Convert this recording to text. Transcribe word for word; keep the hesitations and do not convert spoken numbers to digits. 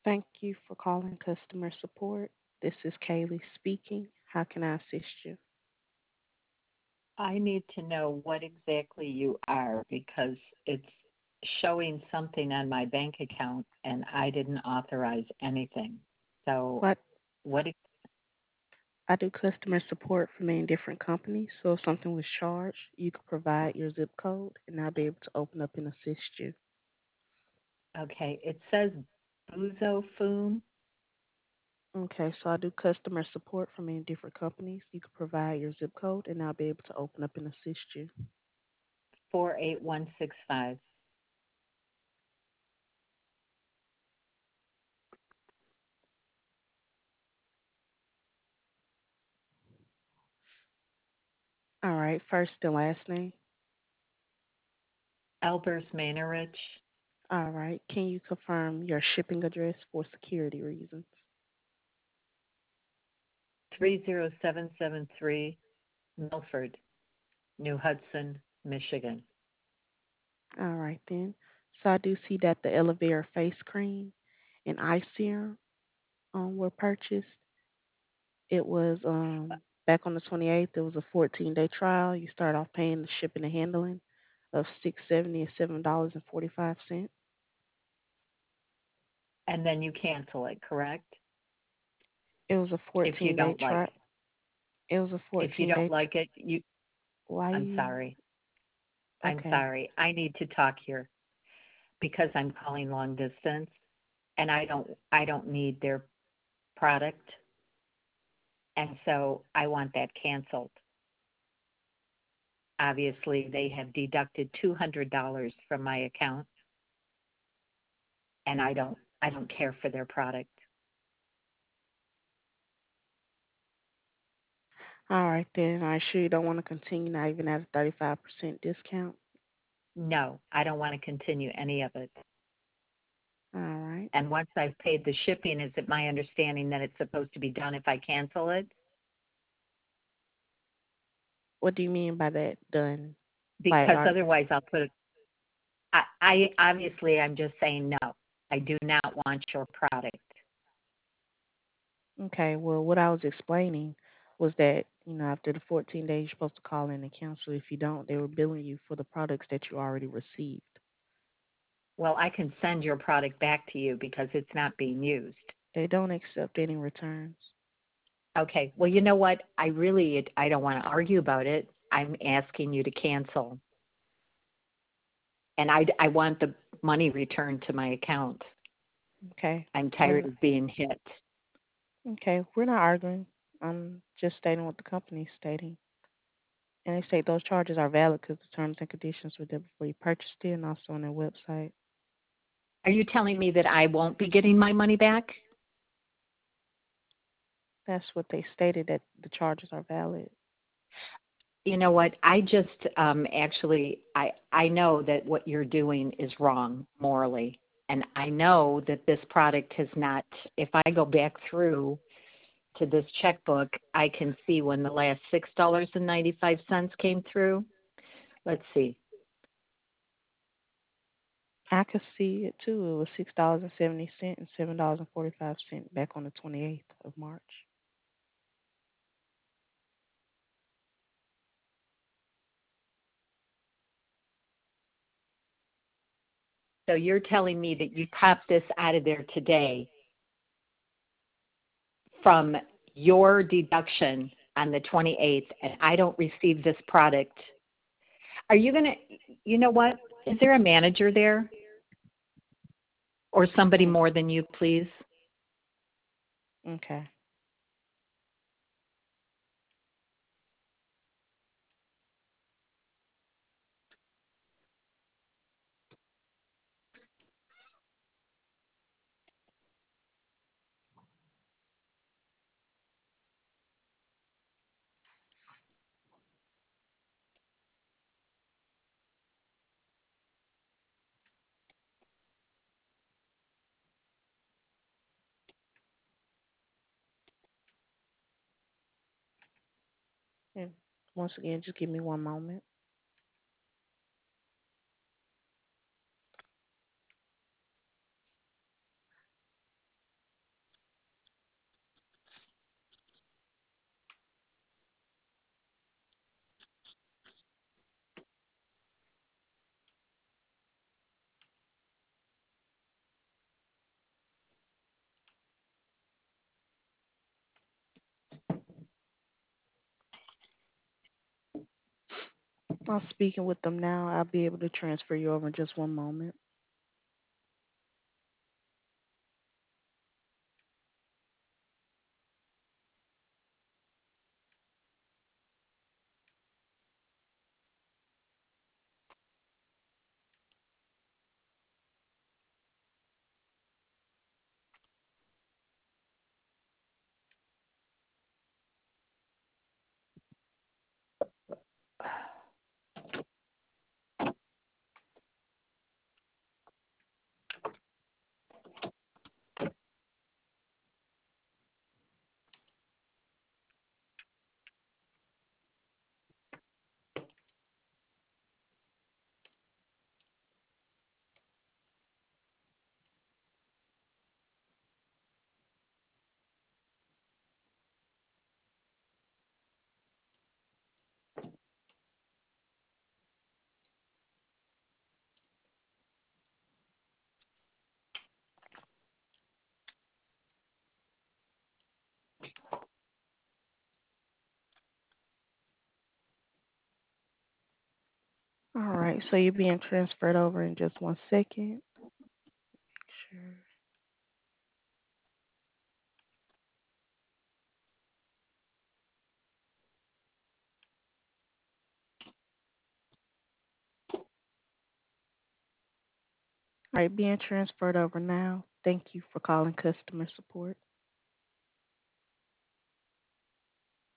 Thank you for calling customer support. This is Kaylee speaking. How can I assist you? I need to know what exactly you are because it's showing something on my bank account and I didn't authorize anything. So, What what? ex- I do customer support for many different companies. So if something was charged, you could provide your zip code and I'll be able to open up and assist you. Okay, it says Buzo Foom Okay, so I do customer support for many different companies. You could provide your zip code and I'll be able to open up and assist you. four eight one six five. All right, first and last name. Elbers Manorich, All right, can you confirm your shipping address for security reasons? three zero seven seven three, Milford, New Hudson, Michigan. All right then. So I do see that the aloe vera face cream and eye serum um, were purchased. It was um, back on the twenty-eighth. It was a fourteen day trial. You start off paying the shipping and handling of six seventy and seven dollars and forty five cents. And then you cancel it, correct? It was a If you fourteen day don't like trial. It was a if you fourteen don't day. like it, you Why I'm you? sorry. I'm Okay. sorry. I need to talk here because I'm calling long distance and I don't I don't need their product and so I want that canceled. Obviously, they have deducted two hundred dollars from my account and I don't I don't care for their product. All right then. Are you sure you don't want to continue not even at a thirty-five percent discount? No, I don't want to continue any of it. All right. And once I've paid the shipping, is it my understanding that it's supposed to be done if I cancel it? What do you mean by that? Done? Like, Because are otherwise I'll put it I, I obviously I'm just saying no. I do not want your product. okay. Well, what I was explaining was that you know after the fourteen days, you're supposed to call in and cancel. If you don't, they were billing you for the products that you already received. Well, I can send your product back to you because it's not being used. They don't accept any returns. Okay. Well, you know what? I really I don't want to argue about it. I'm asking you to cancel, and I I want the money returned to my account. Okay. I'm We're tired not, of being hit. okay. We're not arguing. I'm just stating what the company is stating. And they state those charges are valid because the terms and conditions were there before you purchased it and also on their website. Are you telling me that I won't be getting my money back? That's what they stated that the charges are valid. You know what? I just um, actually I I know that what you're doing is wrong morally, and I know that this product has not. If I go back through to this checkbook, I can see when the last six dollars and ninety five cents came through. Let's see. I could see it too. It was six dollars and seventy cent and seven dollars and forty five cent back on the twenty eighth of March. So you're telling me that you popped this out of there today from your deduction on the twenty-eighth, and I don't receive this product. Are you going to, you know what? Is there a manager there or somebody Mm, more than you, please? okay. And once again, just give me one moment. I'm speaking with them now. I'll be able to transfer you over in just one moment. All right, so you're being transferred over in just one second. Sure. All right, being transferred over now. Thank you for calling customer support.